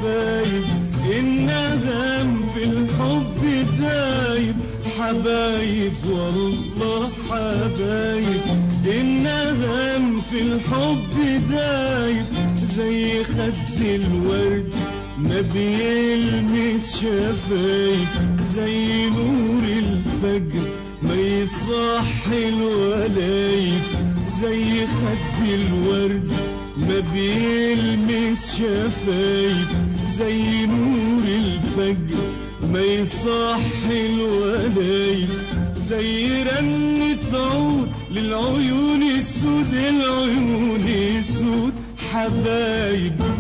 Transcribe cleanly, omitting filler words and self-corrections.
حبايب، النغم في الحب دايب، حبايب والله حبايب، النغم في الحب دايب، زي خد الورد ما بيلمس شفايف، زي نور الفجر ما يصحي الولايف، زي خد الورد ما بيلمس شفايف، زي نور الفجر ما يصحي الولايف، زي رنة عود للعيون السود، العيون السود حبايب.